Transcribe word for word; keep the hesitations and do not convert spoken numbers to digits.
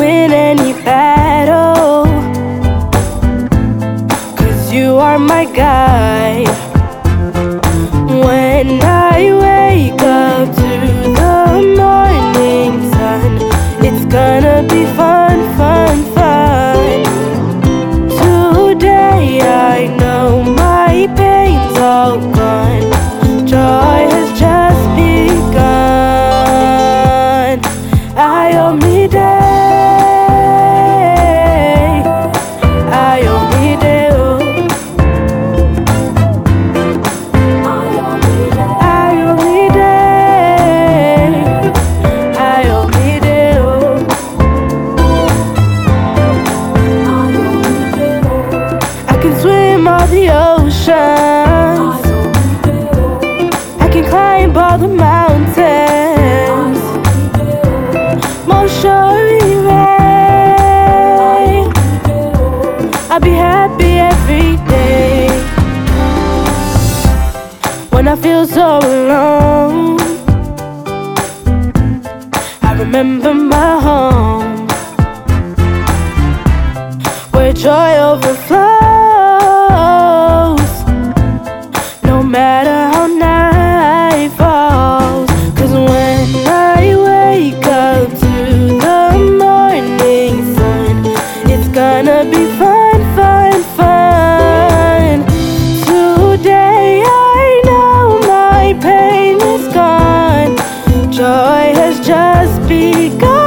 win any battle, 'cause you are my guide. When I wake up to the morning sun, it's gonna be fun, fun, fun. Today I know my pain's all gone. Joy has just begun. I only day, I only day, oh. I only day, I only day, oh. I can swim all the oceans, I can climb all the mountains, most surely rain. I'll be happy every day. When I feel so alone, I remember my home, where joy overflows, no matter how night falls. 'Cause when I wake up to the morning sun, it's gonna be fun, fun, fun. Today I know my pain is gone. Joy has just begun.